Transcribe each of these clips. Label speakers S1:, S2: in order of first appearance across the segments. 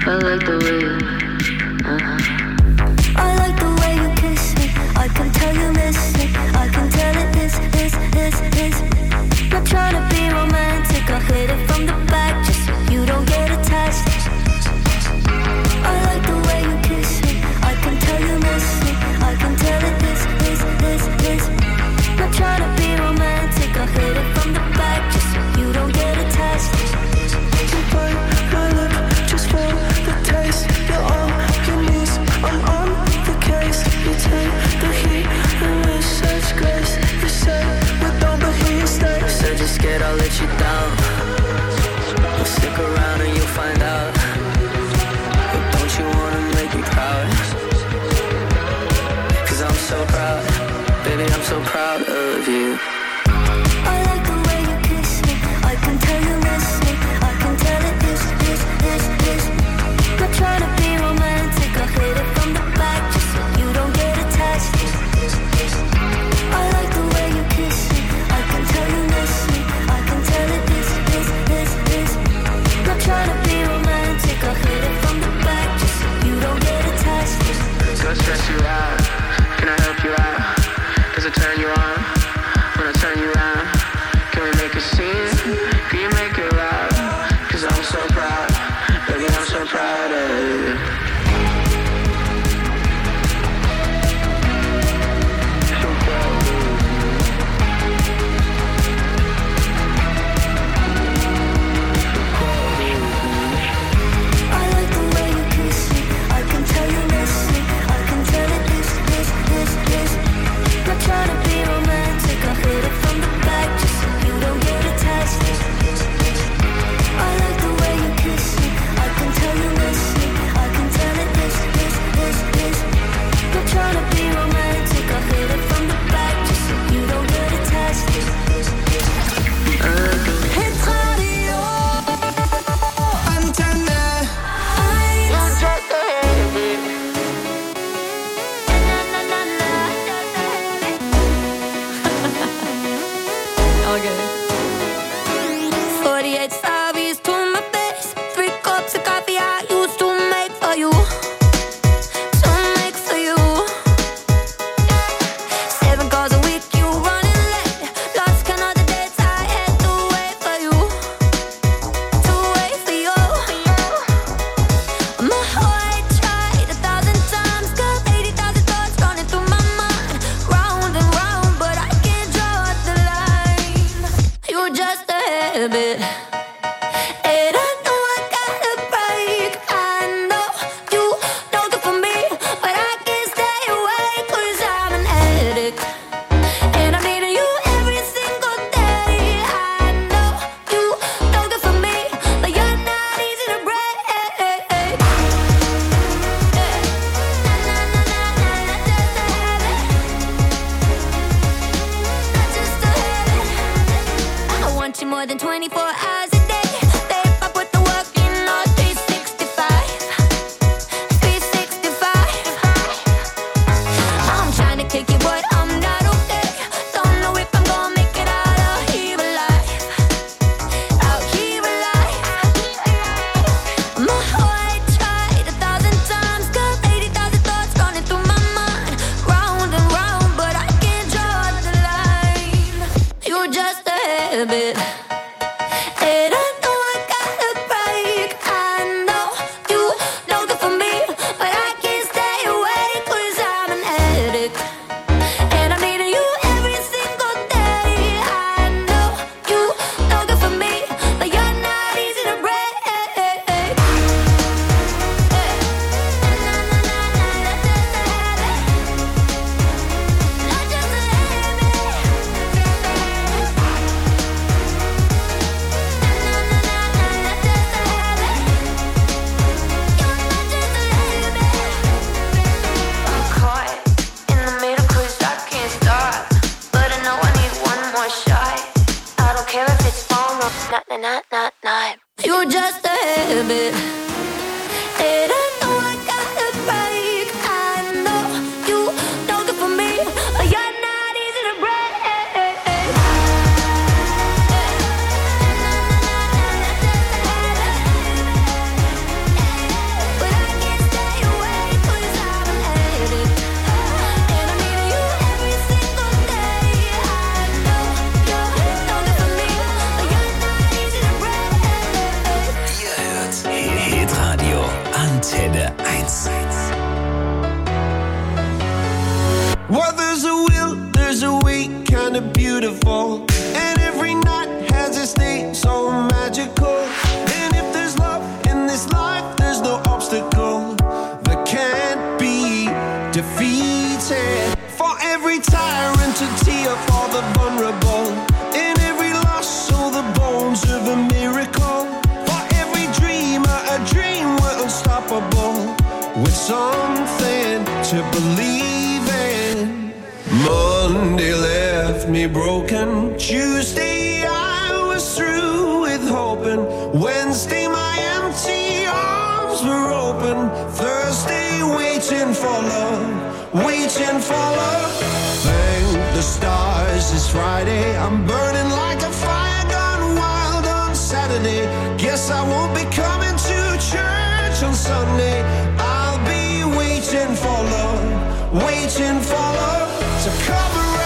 S1: I like the way you,
S2: I like the way you kiss me. I can tell you miss me. I can tell it is. Not trying to be romantic. I hit it from the back just so you don't get attached. I like the way you kiss me. I can tell you miss me. I can tell it is. Not trying to be romantic. I hit it from the back just so you don't get attached.
S3: You bite my lip just for the taste. You're all you need. I'm on the case. You take the heat and with such grace. You say we don't, but here you stay.
S4: Said you're scared I'll let you down. Well, stick around and you'll find out. But don't you wanna make me proud? 'Cause I'm so proud. Baby, I'm so proud of you.
S2: I like the way you kiss me. I can tell you miss me. I can tell it is. Not trying to be romantic. I hit it from the back just so you don't get attached. I like the way you kiss me. I can tell you miss me. I can tell it is. Not trying to be romantic. I hit it from the back just so you don't get attached.
S1: go stress you out. Can I help you out? Does it turn you on? When I turn you on, can we make a scene? Can you make it loud? 'Cause I'm so proud, baby, I'm so proud of you. So proud of you.
S2: I like the way you kiss me. I can tell you miss me. I can tell it is. Not trying to be romantic. I hit it from the back just so you don't get attached. I like the way you kiss me. I can tell you miss me. I can tell it is. Not trying to be romantic. I hit it from the back just so you don't get attached.
S3: Hit radio. Antenne.
S5: All good.
S2: 48 sorries to my face. 3 cups of coffee I used to make for you. To make for you. 7 calls a week, you running late. Lost count of the dates I had to wait for you. To wait for you. My heart tried 1,000 times. Got 80,000 thoughts running through my mind. Round and round, but I can't draw the line. You're just a habit. And I know I gotta break. I know you don't good for me, but I can't stay away 'cause I'm an addict. And I'm needing you every single day. I know you don't good for me, but you're not easy to break. I want you more than 24 hours a day. Babe, I put the work in all 365. 365. I'm trying to kick it, but I'm not okay. Don't know if I'm gonna make it out of here alive. Out here alive. My heart tried 1,000 times. Got 80,000 thoughts running through my mind. Round and round, but I can't draw the line. You're just a habit. And I know I gotta break. I know you don't good for me, but I can't stay away 'cause I'm an addict. And I'm needing you every single day. I know you don't good for me, but you're not easy to break. I'm caught in the middle 'cause I can't stop, but I know I need one more shot. I don't care if it's phone or not. You're just a habit. And I know I gotta break. I know you don't good for me, but you're not easy to break.
S6: Antenne 1.
S7: Well, there's a will, there's a way, kinda beautiful. And every night has its day, so magical. And if there's love in this life, there's no obstacle that can't be defeated. For every tyrant to tear for the vulnerable. In every loss, so the bones of a miracle. For every dreamer, a dream we're unstoppable. With something to believe in. Monday left me broken. Tuesday I was through with hoping. Wednesday my empty arms were open. Thursday waiting for love, waiting for love. Thank the stars it's Friday. I'm burning like a fire gone wild on Saturday. Guess I won't be coming to church on Sunday. I'll be waiting for love, waiting for love to come around.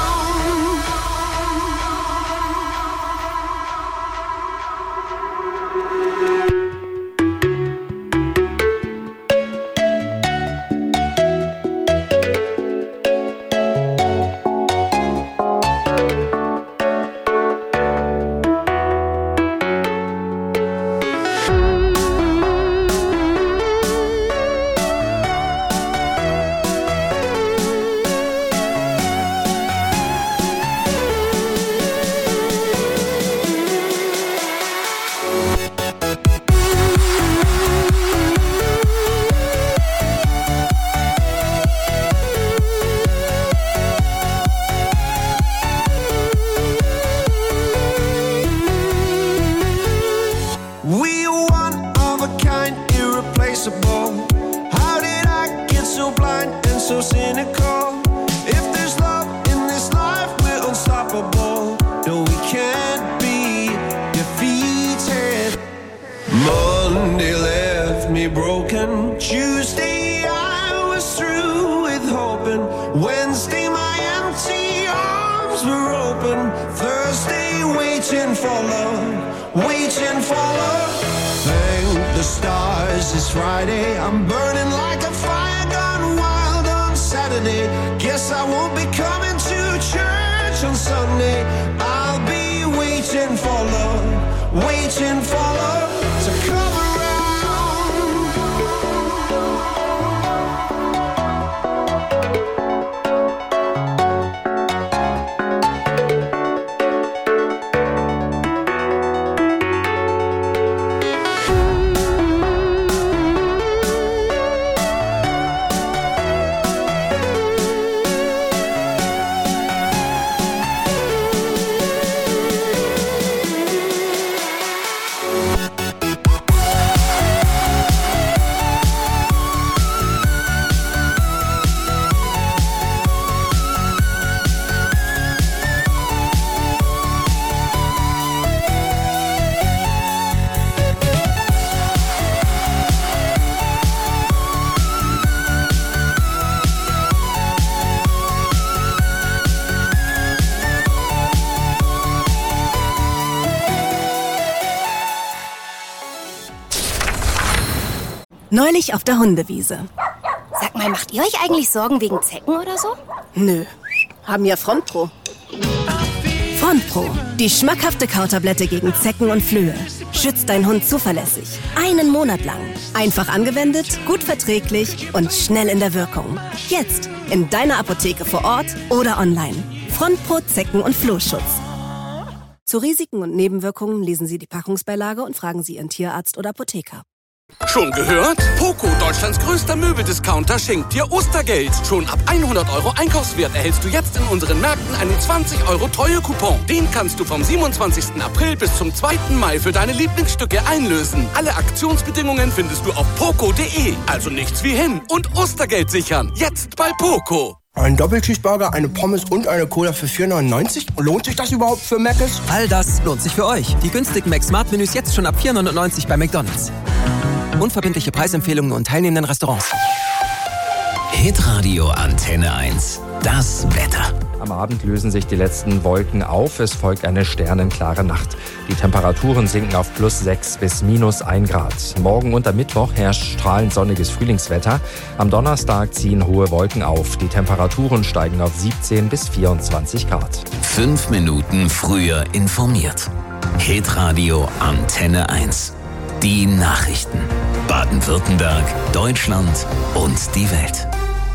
S8: Neulich auf der Hundewiese.
S9: Sag mal, macht ihr euch eigentlich Sorgen wegen Zecken oder so?
S8: Nö, haben ja Frontpro. Frontpro, die schmackhafte Kautablette gegen Zecken und Flöhe. Schützt deinen Hund zuverlässig. 1 Monat lang. Einfach angewendet, gut verträglich und schnell in der Wirkung. Jetzt in deiner Apotheke vor Ort oder online. Frontpro Zecken- und Flohschutz. Zu Risiken und Nebenwirkungen lesen Sie die Packungsbeilage und fragen Sie Ihren Tierarzt oder Apotheker.
S10: Schon gehört? Poco, Deutschlands größter Möbeldiscounter, schenkt dir Ostergeld. Schon ab 100 € Einkaufswert erhältst du jetzt in unseren Märkten einen 20 € Treuecoupon. Den kannst du vom 27. April bis zum 2. Mai für deine Lieblingsstücke einlösen. Alle Aktionsbedingungen findest du auf poco.de. Also nichts wie hin und Ostergeld sichern. Jetzt bei Poco.
S11: Ein Doppelcheeseburger, eine Pommes und eine Cola für 4,99? Lohnt sich das überhaupt für Mc's?
S12: All das lohnt sich für euch. Die günstigen Mac-Smart-Menüs jetzt schon ab 4,99 bei McDonald's. Unverbindliche Preisempfehlungen und teilnehmenden Restaurants.
S6: Hitradio Antenne 1. Das Wetter.
S13: Am Abend lösen sich die letzten Wolken auf. Es folgt eine sternenklare Nacht. Die Temperaturen sinken auf +6 bis -1 Grad. Morgen und am Mittwoch herrscht strahlend sonniges Frühlingswetter. Am Donnerstag ziehen hohe Wolken auf. Die Temperaturen steigen auf 17 bis 24 Grad.
S6: 5 Minuten früher informiert. Hitradio Antenne 1. Die Nachrichten. Baden-Württemberg, Deutschland und die Welt.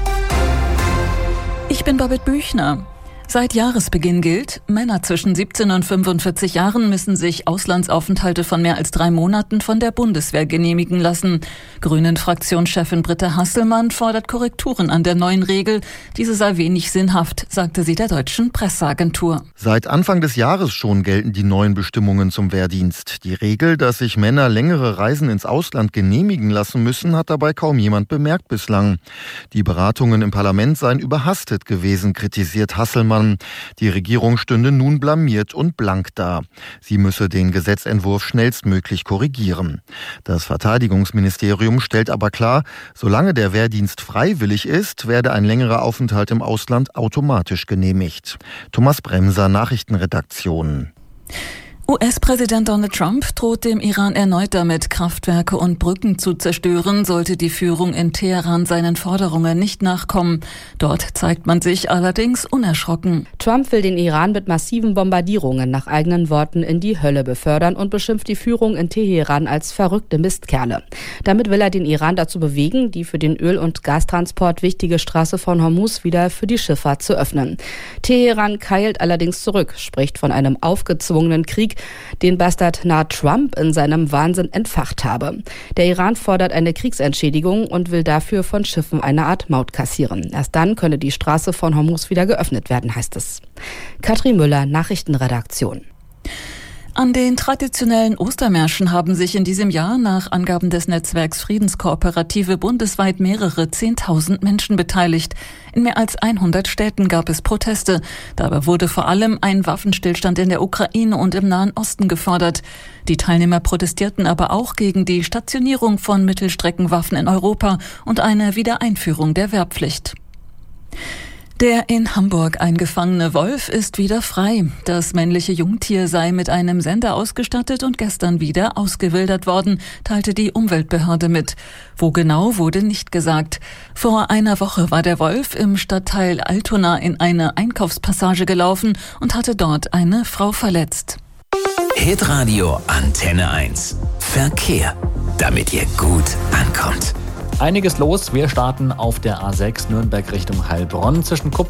S14: Ich bin Babette Büchner. Seit Jahresbeginn gilt, Männer zwischen 17 und 45 Jahren müssen sich Auslandsaufenthalte von mehr als 3 Monaten von der Bundeswehr genehmigen lassen. Grünen-Fraktionschefin Britta Hasselmann fordert Korrekturen an der neuen Regel. Diese sei wenig sinnhaft, sagte sie der Deutschen Presseagentur.
S15: Seit Anfang des Jahres schon gelten die neuen Bestimmungen zum Wehrdienst. Die Regel, dass sich Männer längere Reisen ins Ausland genehmigen lassen müssen, hat dabei kaum jemand bemerkt bislang. Die Beratungen im Parlament seien überhastet gewesen, kritisiert Hasselmann. Die Regierung stünde nun blamiert und blank da. Sie müsse den Gesetzentwurf schnellstmöglich korrigieren. Das Verteidigungsministerium stellt aber klar, solange der Wehrdienst freiwillig ist, werde ein längerer Aufenthalt im Ausland automatisch genehmigt. Thomas Bremser, Nachrichtenredaktion.
S14: US-Präsident Donald Trump droht dem Iran erneut damit, Kraftwerke und Brücken zu zerstören, sollte die Führung in Teheran seinen Forderungen nicht nachkommen. Dort zeigt man sich allerdings unerschrocken.
S16: Trump will den Iran mit massiven Bombardierungen nach eigenen Worten in die Hölle befördern und beschimpft die Führung in Teheran als verrückte Mistkerle. Damit will er den Iran dazu bewegen, die für den Öl- und Gastransport wichtige Straße von Hormuz wieder für die Schifffahrt zu öffnen. Teheran keilt allerdings zurück, spricht von einem aufgezwungenen Krieg, den Bastard Trump in seinem Wahnsinn entfacht habe. Der Iran fordert eine Kriegsentschädigung und will dafür von Schiffen eine Art Maut kassieren. Erst dann könne die Straße von Hormuz wieder geöffnet werden, heißt es. Katrin Müller, Nachrichtenredaktion.
S14: An den traditionellen Ostermärschen haben sich in diesem Jahr nach Angaben des Netzwerks Friedenskooperative bundesweit mehrere 10.000 Menschen beteiligt. In mehr als 100 Städten gab es Proteste. Dabei wurde vor allem ein Waffenstillstand in der Ukraine und im Nahen Osten gefordert. Die Teilnehmer protestierten aber auch gegen die Stationierung von Mittelstreckenwaffen in Europa und eine Wiedereinführung der Wehrpflicht. Der in Hamburg eingefangene Wolf ist wieder frei. Das männliche Jungtier sei mit einem Sender ausgestattet und gestern wieder ausgewildert worden, teilte die Umweltbehörde mit. Wo genau, wurde nicht gesagt. Vor einer Woche war der Wolf im Stadtteil Altona in eine Einkaufspassage gelaufen und hatte dort eine Frau verletzt.
S6: Hitradio Antenne 1. Verkehr, damit ihr gut ankommt.
S17: Einiges los. Wir starten auf der A6 Nürnberg Richtung Heilbronn zwischen Kupf